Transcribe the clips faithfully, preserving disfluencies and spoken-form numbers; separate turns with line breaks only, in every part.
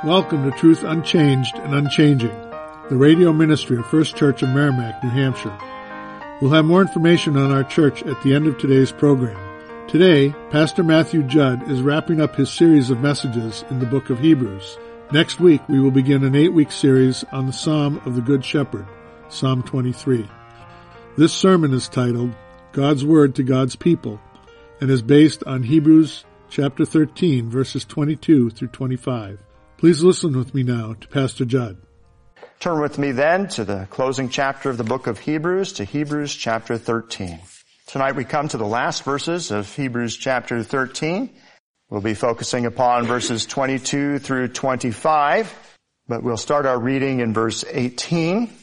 Welcome to Truth Unchanged and Unchanging, the radio ministry of First Church of Merrimack, New Hampshire. We'll have more information on our church at the end of today's program. Today, Pastor Matthew Judd is wrapping up his series of messages in the book of Hebrews. Next week, we will begin an eight-week series on the Psalm of the Good Shepherd, Psalm twenty-three. This sermon is titled, God's Word to God's People, and is based on Hebrews chapter thirteen, verses twenty-two through twenty-five. Please listen with me now to Pastor Judd.
Turn with me then to the closing chapter of the book of Hebrews, to Hebrews chapter thirteen. Tonight we come to the last verses of Hebrews chapter thirteen. We'll be focusing upon verses twenty-two through twenty-five, but we'll start our reading in verse eighteen,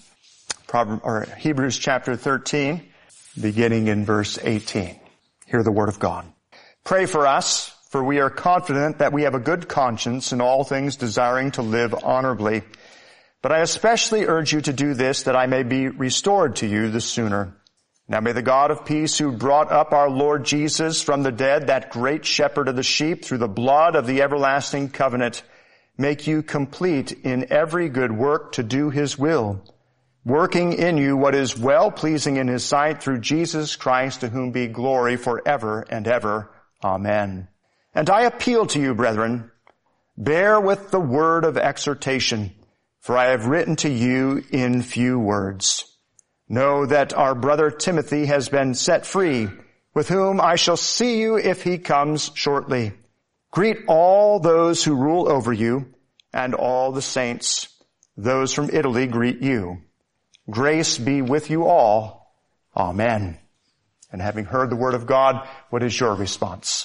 or Hebrews chapter thirteen, beginning in verse eighteen. Hear the word of God. Pray for us, for we are confident that we have a good conscience in all things, desiring to live honorably. But I especially urge you to do this, that I may be restored to you the sooner. Now may the God of peace, who brought up our Lord Jesus from the dead, that great shepherd of the sheep, through the blood of the everlasting covenant, make you complete in every good work to do his will, working in you what is well-pleasing in his sight, through Jesus Christ, to whom be glory forever and ever. Amen. And I appeal to you, brethren, bear with the word of exhortation, for I have written to you in few words. Know that our brother Timothy has been set free, with whom I shall see you if he comes shortly. Greet all those who rule over you, and all the saints. Those from Italy greet you. Grace be with you all. Amen. And having heard the word of God, what is your response?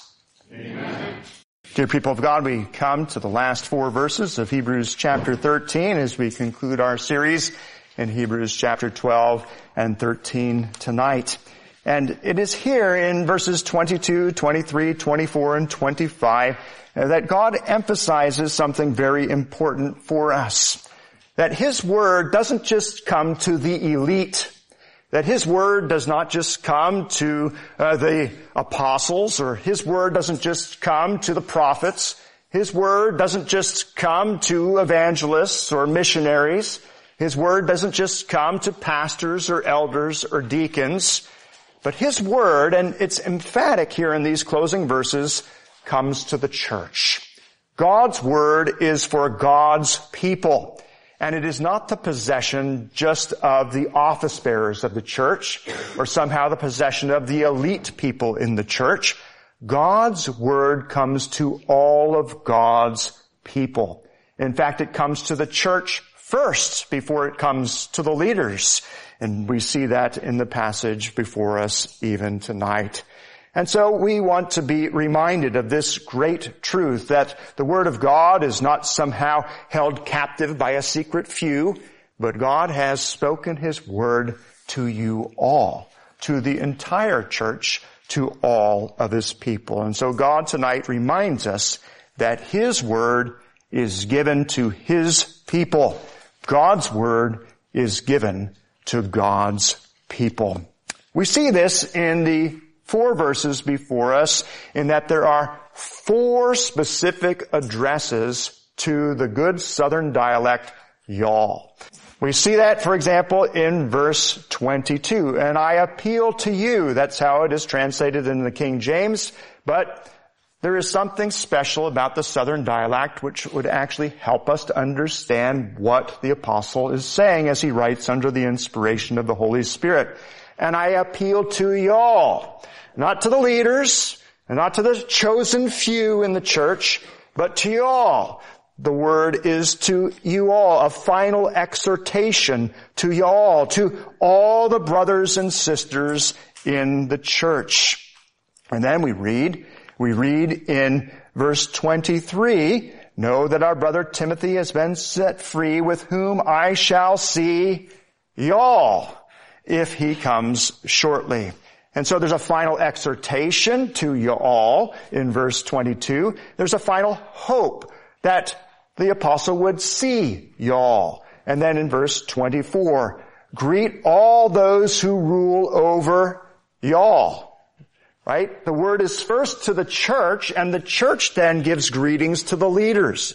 Amen. Dear people of God, we come to the last four verses of Hebrews chapter thirteen as we conclude our series in Hebrews chapter twelve and thirteen tonight. And it is here in verses twenty-two, twenty-three, twenty-four, and twenty-five that God emphasizes something very important for us. That his word doesn't just come to the elite. That his word does not just come to uh, the apostles, or his word doesn't just come to the prophets. His word doesn't just come to evangelists or missionaries. His word doesn't just come to pastors or elders or deacons. But his word, and it's emphatic here in these closing verses, comes to the church. God's word is for God's people. And it is not the possession just of the office bearers of the church, or somehow the possession of the elite people in the church. God's word comes to all of God's people. In fact, it comes to the church first before it comes to the leaders. And we see that in the passage before us even tonight. And so we want to be reminded of this great truth, that the word of God is not somehow held captive by a secret few, but God has spoken his word to you all, to the entire church, to all of his people. And so God tonight reminds us that his word is given to his people. God's word is given to God's people. We see this in the four verses before us, in that there are four specific addresses to the good southern dialect, y'all. We see that, for example, in verse twenty-two. And I appeal to you. That's how it is translated in the King James. But there is something special about the southern dialect which would actually help us to understand what the apostle is saying as he writes under the inspiration of the Holy Spirit. And I appeal to y'all. Not to the leaders, and not to the chosen few in the church, but to you all. The word is to you all, a final exhortation to you all, to all the brothers and sisters in the church. And then we read, we read in verse twenty-three, know that our brother Timothy has been set free, with whom I shall see y'all if he comes shortly. And so there's a final exhortation to you all in verse twenty-two. There's a final hope that the apostle would see y'all. And then in verse twenty-four, greet all those who rule over y'all. Right? The word is first to the church, and the church then gives greetings to the leaders.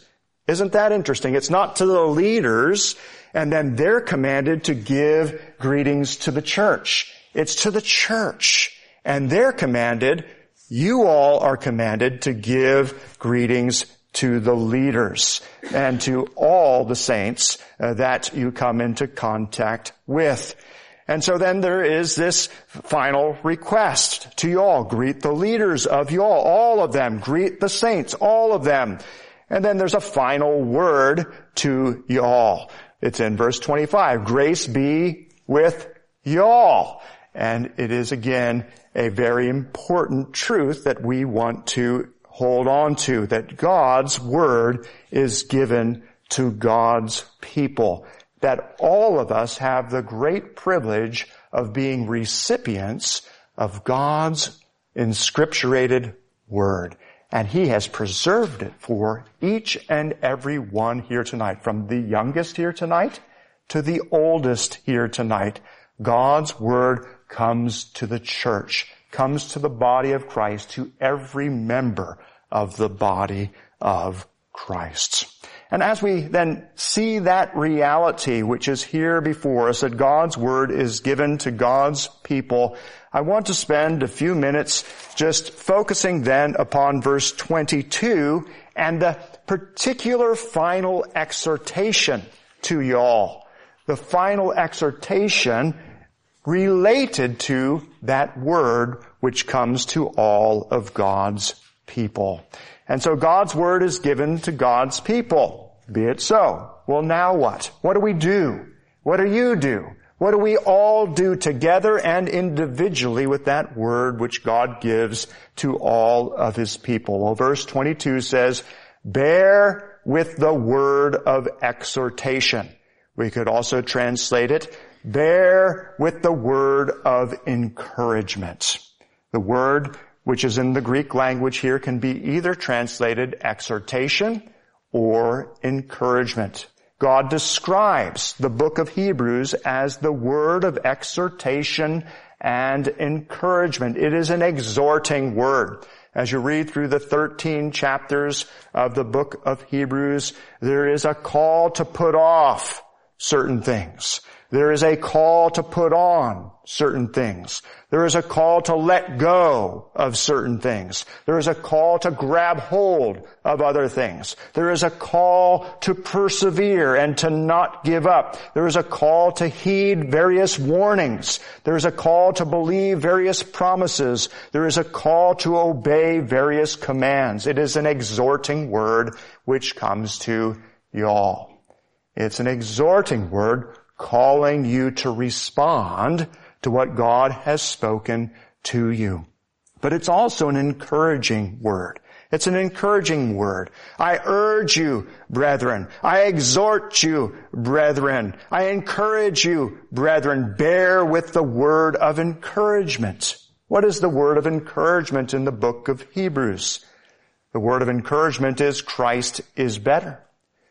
Isn't that interesting? It's not to the leaders, and then they're commanded to give greetings to the church. It's to the church, and they're commanded, you all are commanded to give greetings to the leaders and to all the saints uh, that you come into contact with. And so then there is this final request to you all. Greet the leaders of you all, all of them. Greet the saints, all of them. And then there's a final word to you all. It's in verse twenty-five. Grace be with you all. And it is again a very important truth that we want to hold on to, that God's word is given to God's people, that all of us have the great privilege of being recipients of God's inscripturated word. And He has preserved it for each and every one here tonight, from the youngest here tonight to the oldest here tonight. God's word comes to the church, comes to the body of Christ, to every member of the body of Christ. And as we then see that reality which is here before us, that God's word is given to God's people, I want to spend a few minutes just focusing then upon verse twenty-two and the particular final exhortation to you all. The final exhortation related to that word which comes to all of God's people. And so God's word is given to God's people. Be it so. Well, now what? What do we do? What do you do? What do we all do together and individually with that word which God gives to all of His people? Well, verse twenty-two says, bear with the word of exhortation. We could also translate it, bear with the word of encouragement. The word which is in the Greek language here can be either translated exhortation or encouragement. God describes the book of Hebrews as the word of exhortation and encouragement. It is an exhorting word. As you read through the thirteen chapters of the book of Hebrews, there is a call to put off certain things. There is a call to put on certain things. There is a call to let go of certain things. There is a call to grab hold of other things. There is a call to persevere and to not give up. There is a call to heed various warnings. There is a call to believe various promises. There is a call to obey various commands. It is an exhorting word which comes to you all. It's an exhorting word calling you to respond to what God has spoken to you. But it's also an encouraging word. It's an encouraging word. I urge you, brethren. I exhort you, brethren. I encourage you, brethren. Bear with the word of encouragement. What is the word of encouragement in the book of Hebrews? The word of encouragement is Christ is better.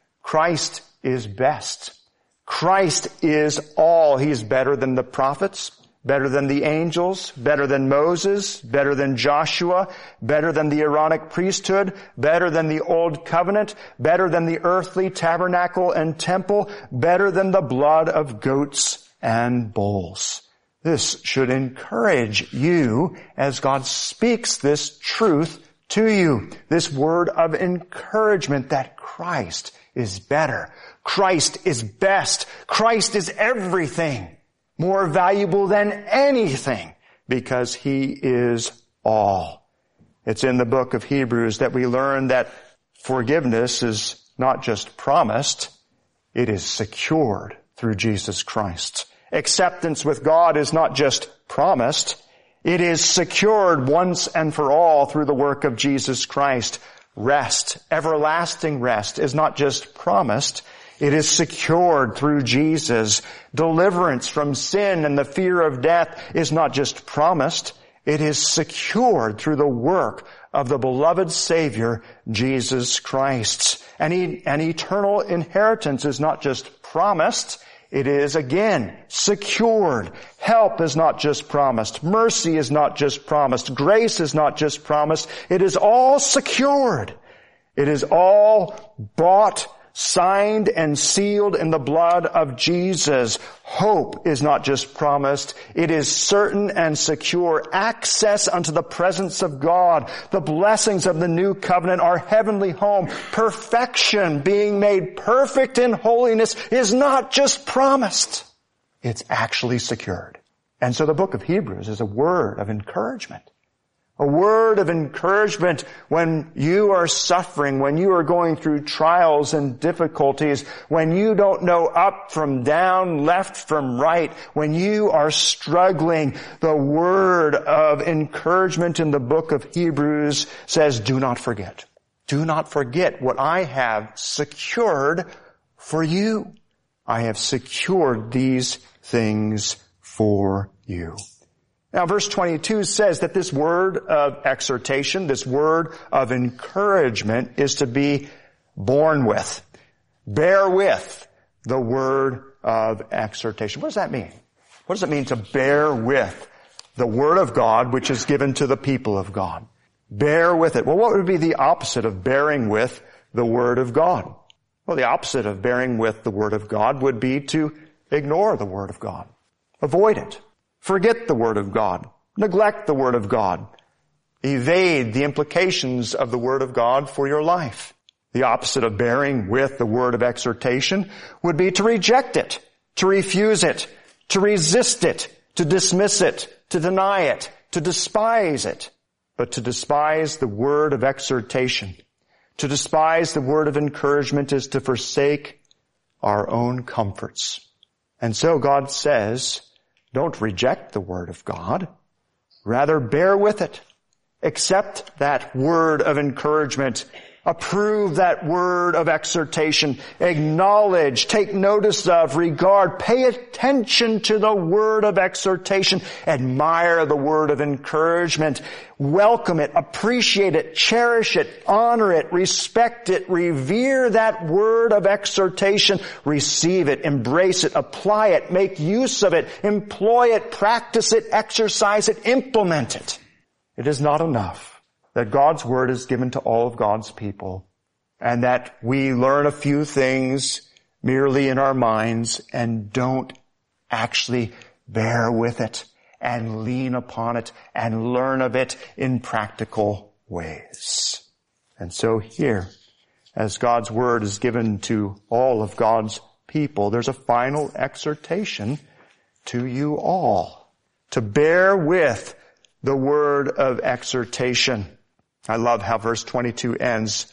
Christ is best. Christ is all. He is better than the prophets, better than the angels, better than Moses, better than Joshua, better than the Aaronic priesthood, better than the old covenant, better than the earthly tabernacle and temple, better than the blood of goats and bulls. This should encourage you as God speaks this truth to you, this word of encouragement that Christ is better. Christ is best. Christ is everything, more valuable than anything, because He is all. It's in the book of Hebrews that we learn that forgiveness is not just promised, it is secured through Jesus Christ. Acceptance with God is not just promised, it is secured once and for all through the work of Jesus Christ. Rest, everlasting rest, is not just promised, it is secured through Jesus. Deliverance from sin and the fear of death is not just promised, it is secured through the work of the beloved Savior, Jesus Christ. And an eternal inheritance is not just promised, it is again secured. Help is not just promised. Mercy is not just promised. Grace is not just promised. It is all secured. It is all bought, signed, and sealed in the blood of Jesus. Hope is not just promised. It is certain and secure. Access unto the presence of God. The blessings of the new covenant, our heavenly home. Perfection, being made perfect in holiness, is not just promised. It's actually secured. And so the book of Hebrews is a word of encouragement. A word of encouragement when you are suffering, when you are going through trials and difficulties, when you don't know up from down, left from right, when you are struggling. The word of encouragement in the book of Hebrews says, do not forget. Do not forget what I have secured for you. I have secured these things for you. Now, verse twenty-two says that this word of exhortation, this word of encouragement is to be borne with. Bear with the word of exhortation. What does that mean? What does it mean to bear with the word of God, which is given to the people of God? Bear with it. Well, what would be the opposite of bearing with the word of God? Well, the opposite of bearing with the word of God would be to ignore the word of God. Avoid it. Forget the word of God. Neglect the word of God. Evade the implications of the word of God for your life. The opposite of bearing with the word of exhortation would be to reject it, to refuse it, to resist it, to dismiss it, to deny it, to despise it. But to despise the word of exhortation, to despise the word of encouragement is to forsake our own comforts. And so God says, don't reject the word of God. Rather, bear with it. Accept that word of encouragement. Approve that word of exhortation. Acknowledge, take notice of, regard, pay attention to the word of exhortation. Admire the word of encouragement. Welcome it, appreciate it, cherish it, honor it, respect it, revere that word of exhortation. Receive it, embrace it, apply it, make use of it, employ it, practice it, exercise it, implement it. It is not enough that God's word is given to all of God's people and that we learn a few things merely in our minds and don't actually bear with it and lean upon it and learn of it in practical ways. And so here, as God's word is given to all of God's people, there's a final exhortation to you all to bear with the word of exhortation. I love how verse twenty-two ends.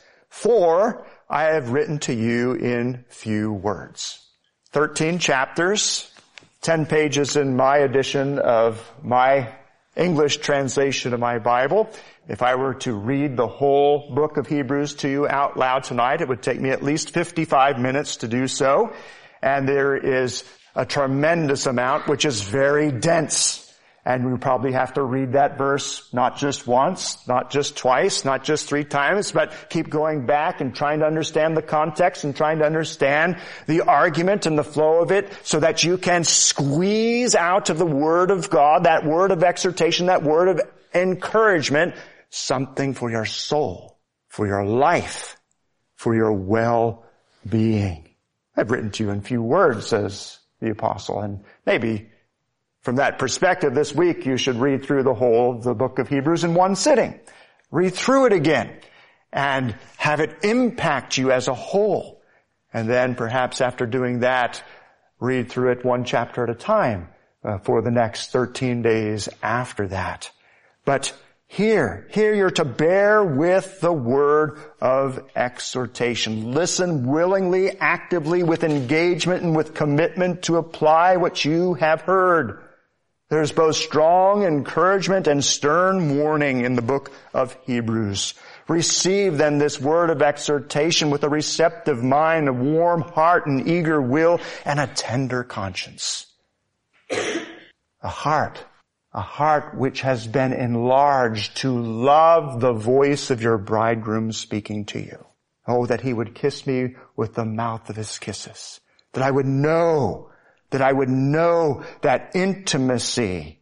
For I have written to you in few words. Thirteen chapters, ten pages in my edition of my English translation of my Bible. If I were to read the whole book of Hebrews to you out loud tonight, it would take me at least fifty-five minutes to do so. And there is a tremendous amount which is very dense. And we probably have to read that verse not just once, not just twice, not just three times, but keep going back and trying to understand the context and trying to understand the argument and the flow of it so that you can squeeze out of the word of God, that word of exhortation, that word of encouragement, something for your soul, for your life, for your well-being. I've written to you in few words, says the apostle, and maybe from that perspective, this week you should read through the whole of the book of Hebrews in one sitting. Read through it again and have it impact you as a whole. And then perhaps after doing that, read through it one chapter at a time uh, for the next thirteen days after that. But here, here you're to bear with the word of exhortation. Listen willingly, actively, with engagement and with commitment to apply what you have heard. There's both strong encouragement and stern warning in the book of Hebrews. Receive then this word of exhortation with a receptive mind, a warm heart, an eager will, and a tender conscience. A heart, a heart which has been enlarged to love the voice of your bridegroom speaking to you. Oh, that he would kiss me with the mouth of his kisses. That I would know That I would know that intimacy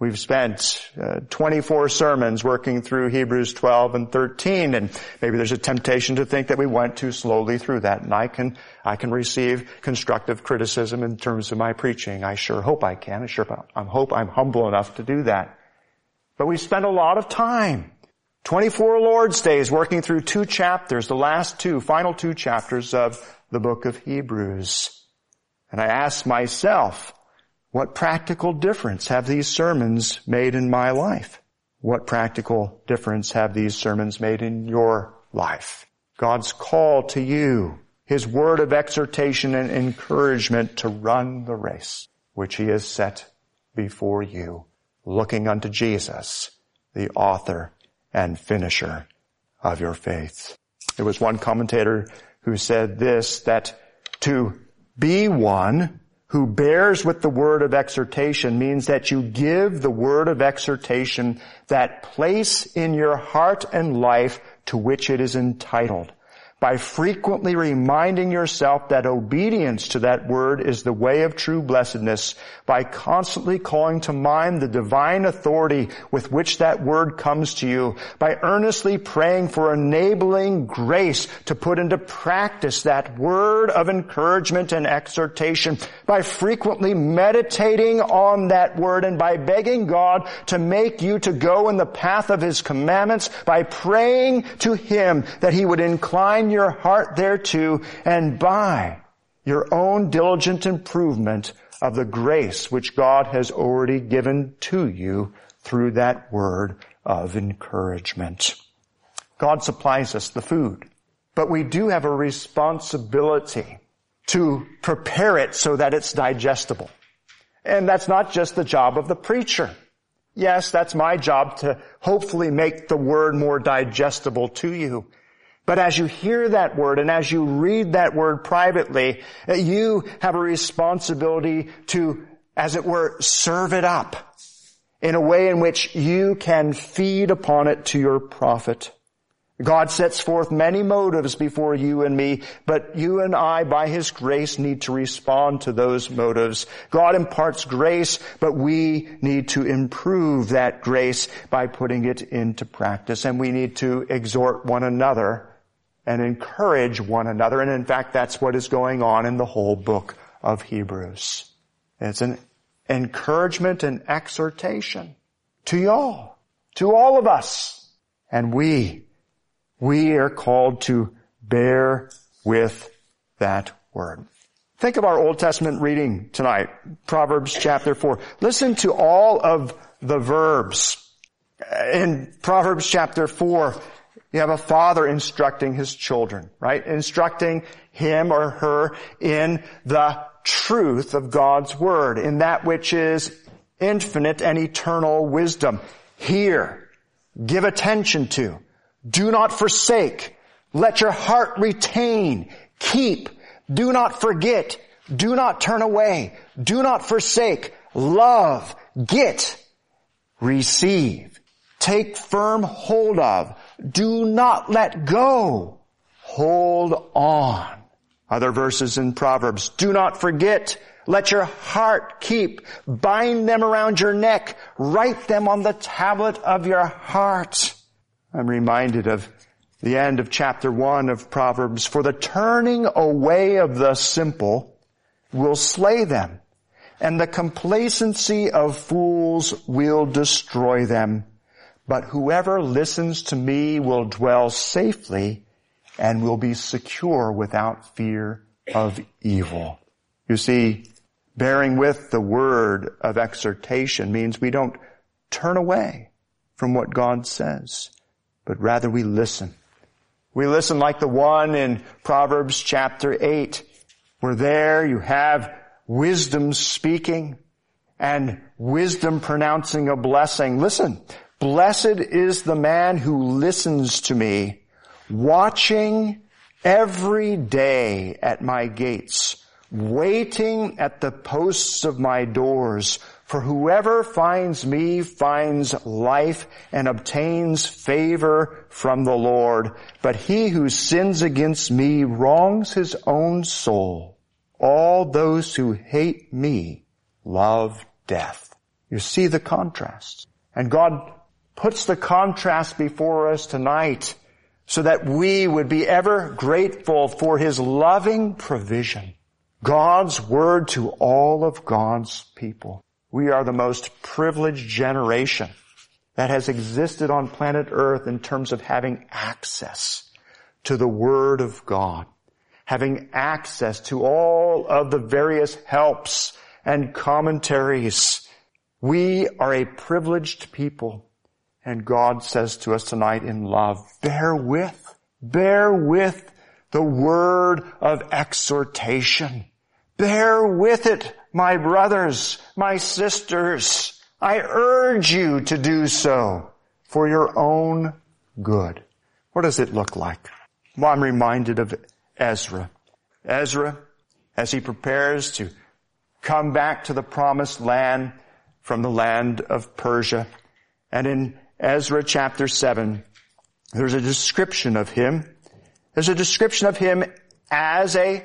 We've spent uh, twenty-four sermons working through Hebrews twelve and thirteen, and maybe there's a temptation to think that we went too slowly through that, and I can I can receive constructive criticism in terms of my preaching. I sure hope I can. I sure I hope I'm humble enough to do that. But we spent a lot of time, twenty-four Lord's Days, working through two chapters, the last two, final two chapters of the book of Hebrews. And I asked myself, what practical difference have these sermons made in my life? What practical difference have these sermons made in your life? God's call to you, His word of exhortation and encouragement to run the race which He has set before you, looking unto Jesus, the author and finisher of your faith. There was one commentator who said this, that to be one who bears with the word of exhortation means that you give the word of exhortation that place in your heart and life to which it is entitled, by frequently reminding yourself that obedience to that word is the way of true blessedness, by constantly calling to mind the divine authority with which that word comes to you, by earnestly praying for enabling grace to put into practice that word of encouragement and exhortation, by frequently meditating on that word, and by begging God to make you to go in the path of His commandments, by praying to Him that He would incline your heart thereto, and by your own diligent improvement of the grace which God has already given to you through that word of encouragement. God supplies us the food, but we do have a responsibility to prepare it so that it's digestible. And that's not just the job of the preacher. Yes, that's my job to hopefully make the word more digestible to you. But as you hear that word and as you read that word privately, you have a responsibility to, as it were, serve it up in a way in which you can feed upon it to your profit. God sets forth many motives before you and me, but you and I, by His grace, need to respond to those motives. God imparts grace, but we need to improve that grace by putting it into practice. And we need to exhort one another and encourage one another. And in fact, that's what is going on in the whole book of Hebrews. It's an encouragement and exhortation to y'all, to all of us. And we, we are called to bear with that word. Think of our Old Testament reading tonight, Proverbs chapter four. Listen to all of the verbs. In Proverbs chapter four, you have a father instructing his children, right? Instructing him or her in the truth of God's word, in that which is infinite and eternal wisdom. Hear, give attention to, do not forsake, let your heart retain, keep, do not forget, do not turn away, do not forsake, love, get, receive, take firm hold of, do not let go, hold on. Other verses in Proverbs, do not forget, let your heart keep, bind them around your neck, write them on the tablet of your heart. I'm reminded of the end of chapter one of Proverbs, for the turning away of the simple will slay them, and the complacency of fools will destroy them. But whoever listens to me will dwell safely and will be secure without fear of evil. You see, bearing with the word of exhortation means we don't turn away from what God says, but rather we listen. We listen like the one in Proverbs chapter eight, where there you have wisdom speaking and wisdom pronouncing a blessing. Listen. Blessed is the man who listens to me, watching every day at my gates, waiting at the posts of my doors. For whoever finds me finds life and obtains favor from the Lord. But he who sins against me wrongs his own soul. All those who hate me love death. You see the contrast. And God puts the contrast before us tonight so that we would be ever grateful for His loving provision. God's word to all of God's people. We are the most privileged generation that has existed on planet Earth in terms of having access to the Word of God, having access to all of the various helps and commentaries. We are a privileged people, and God says to us tonight in love, bear with, bear with the word of exhortation. Bear with it, my brothers, my sisters. I urge you to do so for your own good. What does it look like? Well, I'm reminded of Ezra. Ezra, as he prepares to come back to the promised land from the land of Persia. And in Ezra chapter seven, there's a description of him. There's a description of him as a,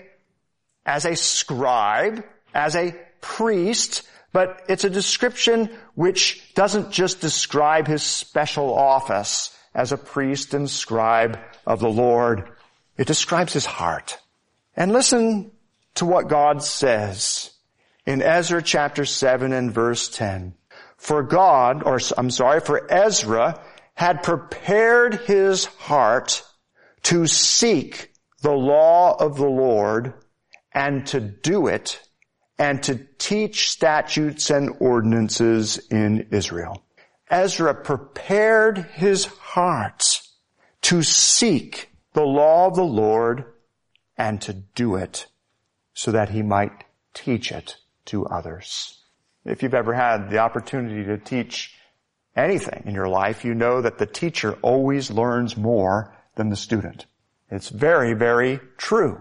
as a scribe, as a priest, but it's a description which doesn't just describe his special office as a priest and scribe of the Lord. It describes his heart. And listen to what God says in Ezra chapter seven and verse ten. For God, or I'm sorry, for Ezra had prepared his heart to seek the law of the Lord and to do it and to teach statutes and ordinances in Israel. Ezra prepared his heart to seek the law of the Lord and to do it so that he might teach it to others. If you've ever had the opportunity to teach anything in your life, you know that the teacher always learns more than the student. It's very, very true.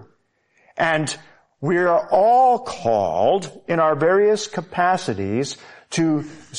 And we are all called in our various capacities to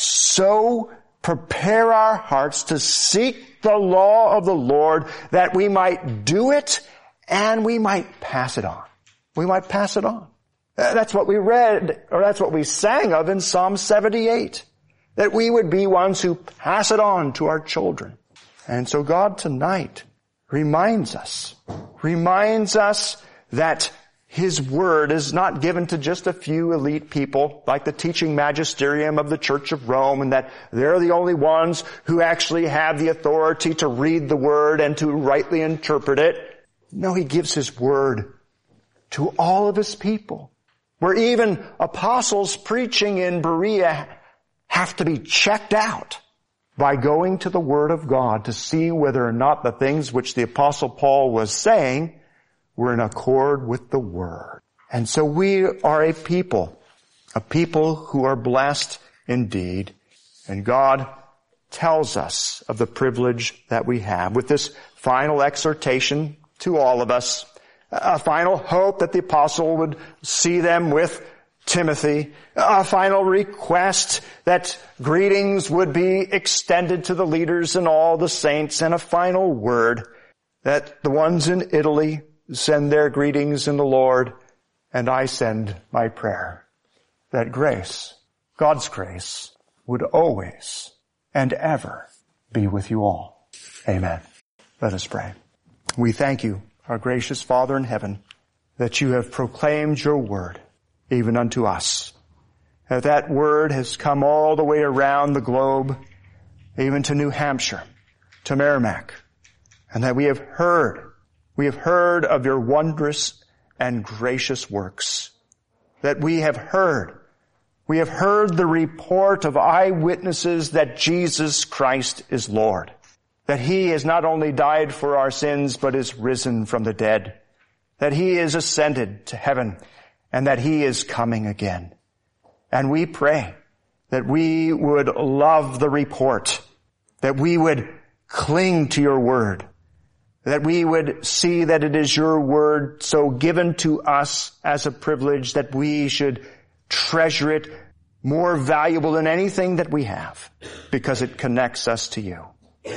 so prepare our hearts to seek the law of the Lord that we might do it and we might pass it on. We might pass it on. That's what we read, or that's what we sang of in Psalm seventy-eight. That we would be ones who pass it on to our children. And so God tonight reminds us, reminds us that His Word is not given to just a few elite people like the teaching magisterium of the Church of Rome, and that they're the only ones who actually have the authority to read the Word and to rightly interpret it. No, He gives His Word to all of His people. Where even apostles preaching in Berea have to be checked out by going to the Word of God to see whether or not the things which the Apostle Paul was saying were in accord with the Word. And so we are a people, a people who are blessed indeed. And God tells us of the privilege that we have with this final exhortation to all of us. A final hope that the apostle would see them with Timothy. A final request that greetings would be extended to the leaders and all the saints. And a final word that the ones in Italy send their greetings in the Lord. And I send my prayer that grace, God's grace, would always and ever be with you all. Amen. Let us pray. We thank you, our gracious Father in heaven, that you have proclaimed your word even unto us. That that word has come all the way around the globe, even to New Hampshire, to Merrimack, and that we have heard, we have heard of your wondrous and gracious works. That we have heard, we have heard the report of eyewitnesses that Jesus Christ is Lord. That He has not only died for our sins, but is risen from the dead. That He is ascended to heaven, and that He is coming again. And we pray that we would love the report, that we would cling to your word, that we would see that it is your word so given to us as a privilege that we should treasure it more valuable than anything that we have, because it connects us to you.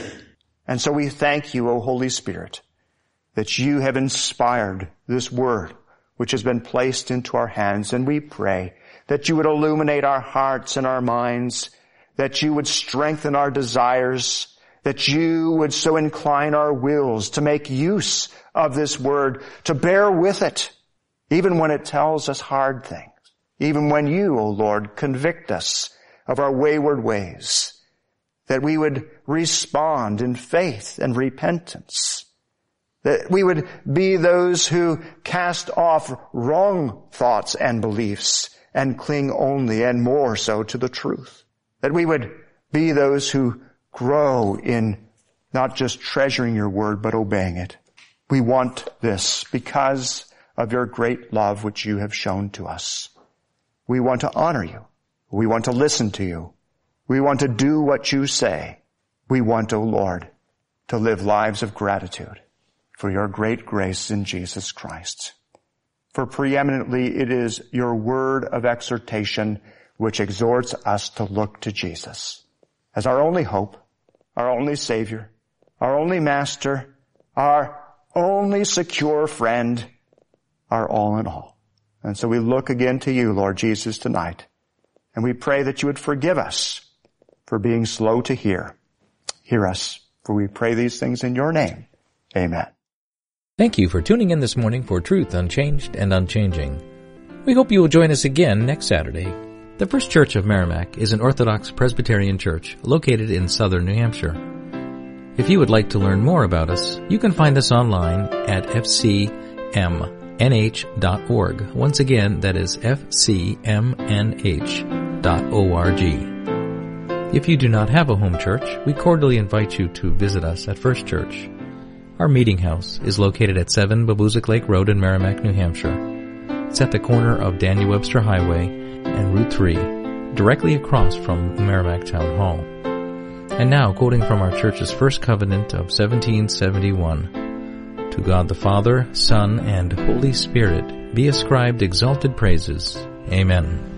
And so we thank you, O Holy Spirit, that you have inspired this word which has been placed into our hands. And we pray that you would illuminate our hearts and our minds, that you would strengthen our desires, that you would so incline our wills to make use of this word, to bear with it, even when it tells us hard things, even when you, O Lord, convict us of our wayward ways, that we would respond in faith and repentance, that we would be those who cast off wrong thoughts and beliefs and cling only and more so to the truth, that we would be those who grow in not just treasuring your word, but obeying it. We want this because of your great love which you have shown to us. We want to honor you. We want to listen to you. We want to do what you say. We want, O Lord, to live lives of gratitude for your great grace in Jesus Christ. For preeminently it is your word of exhortation which exhorts us to look to Jesus as our only hope, our only Savior, our only Master, our only secure friend, our all in all. And so we look again to you, Lord Jesus, tonight, and we pray that you would forgive us for being slow to hear. Hear us, for we pray these things in your name. Amen.
Thank you for tuning in this morning for Truth Unchanged and Unchanging. We hope you will join us again next Saturday. The First Church of Merrimack is an Orthodox Presbyterian church located in southern New Hampshire. If you would like to learn more about us, you can find us online at f c m n h dot org. Once again, that is f c m n h dot org. If you do not have a home church, we cordially invite you to visit us at First Church. Our meeting house is located at seven Babuzik Lake Road in Merrimack, New Hampshire. It's at the corner of Daniel Webster Highway and Route three, directly across from the Merrimack Town Hall. And now, quoting from our church's first covenant of seventeen seventy-one, to God the Father, Son, and Holy Spirit be ascribed exalted praises. Amen.